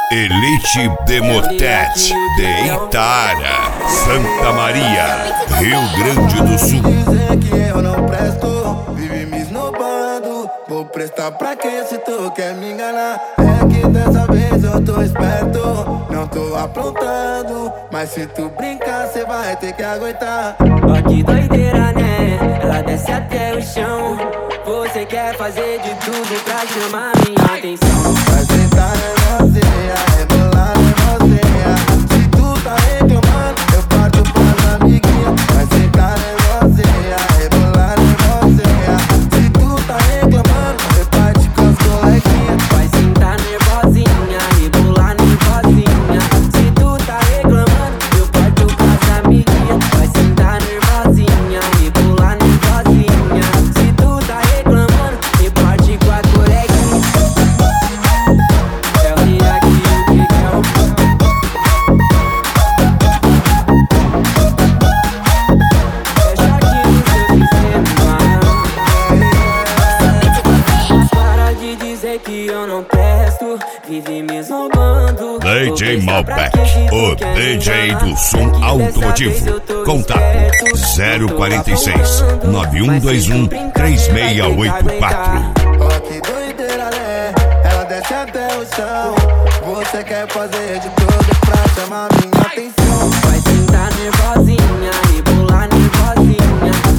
Elite Demotet de Itara, Santa Maria, Rio Grande do Sul. Dizer que eu não presto, vive me esnobando. Vou prestar pra quê se tu quer me enganar? É que dessa vez eu tô esperto, não tô aprontando. Mas se tu brincar, cê vai ter que aguentar. Ó que doideira, né? Ela desce até o chão. Você quer fazer de tudo pra chamar minha atenção. Vai sentar em você, a rebolar em você. Se tu tá reclamando, eu parto pras amiguinhas. Vai sentar em você, a rebolar em você. Se tu tá reclamando, eu parto com as coleguinhas. Vai sentar nervosinha, rebolar nervosinha. Se tu tá reclamando, eu parto com as amiguinhas. Vai sentar nervosinha, rebolar nervosinha. Se tu tá reclamando, eu parto com a coleguinha. É o Riak e o Miguel. Fecha aqui no seu sistema. Para de dizer que eu não presto, vive me zombando. DJ Malbec, o DJ do som automotivo. Contato 046 9121 3684. Ó que doideira, né? Ela desce até o chão. Você quer fazer de tudo pra chamar minha atenção. Vai sentar nervosinha, rebolar nervosinha.